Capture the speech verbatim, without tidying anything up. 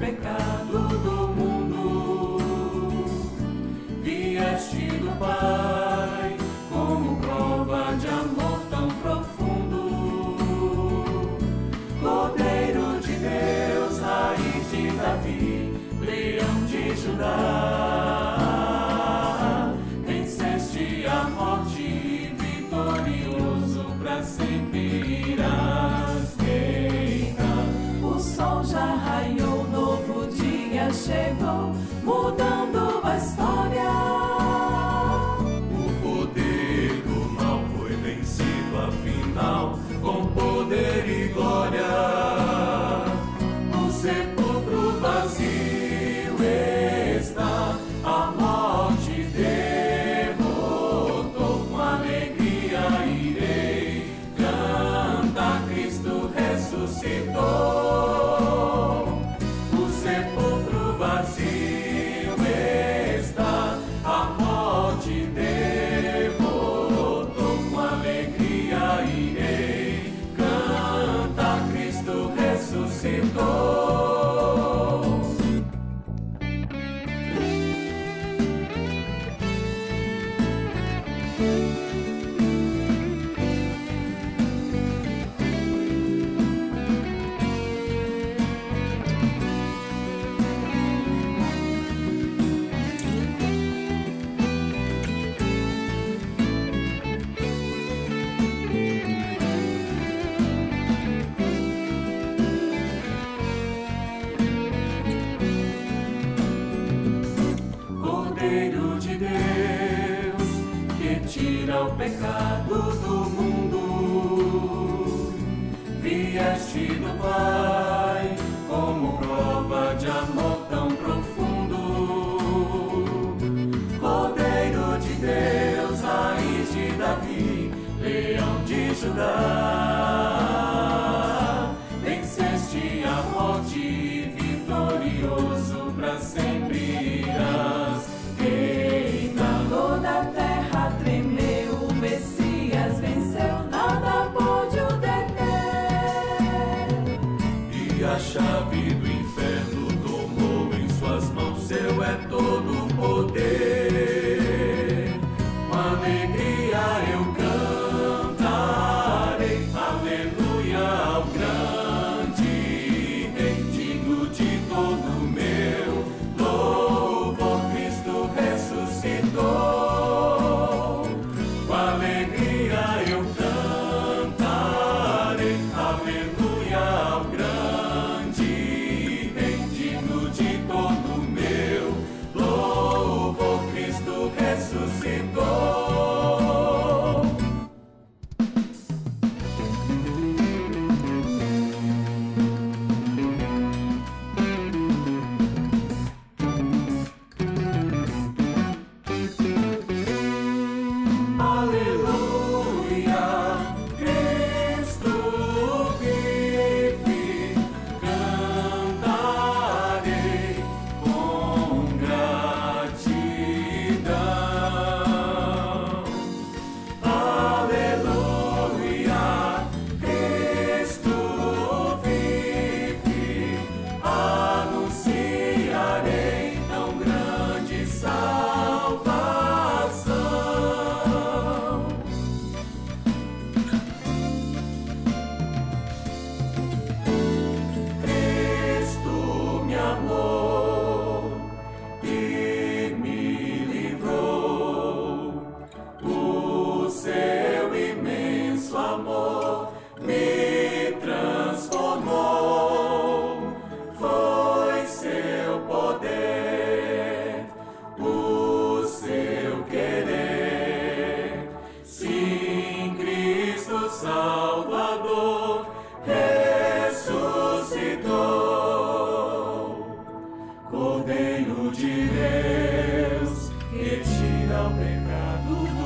pecado do mundo. Vieste do Pai como prova de amor tão profundo. Cordeiro de Deus, raiz de Davi, leão de Judá, venceste a morte, vitorioso pra sempre irás reinar. O sol já raiou, novo dia chegou, mudando a história. O poder do mal foi vencido afinal, com poder e glória. O sepulcro vazio está, a morte derrotou. Com alegria irei cantar, Cristo ressuscitou. O sepulcro vazio está, a morte derrotou. Com alegria irei cantar, Cristo ressuscitou. Cordeiro de Deus, que tira o pecado do mundo. Vieste do Pai como prova de amor tão profundo. Cordeiro de Deus, raiz de Davi, leão de Judá, venceste a morte, vitorioso pra sempre irás reinar. Toda a terra tremeu, o Messias venceu, nada pôde o deter. E a chave do inferno tomou em suas mãos, seu é todo o poder. Com alegria eu cantarei, aleluia ao grande Rei, digno de todo meu louvor, Cristo ressuscitou. Com alegria eu cantarei, aleluia ao grande Rei, digno de todo meu louvor, Cristo ressuscitou. Aleluia, Cristo vive, cantarei com gratidão. Aleluia, Cristo vive, anunciarei tão grande salvação. Cristo me amou e me livrou. O seu imenso amor me transformou. Foi seu poder, o seu querer. Sim, Cristo Salvador ressuscitou. Cordeiro de Deus, que tira o pecado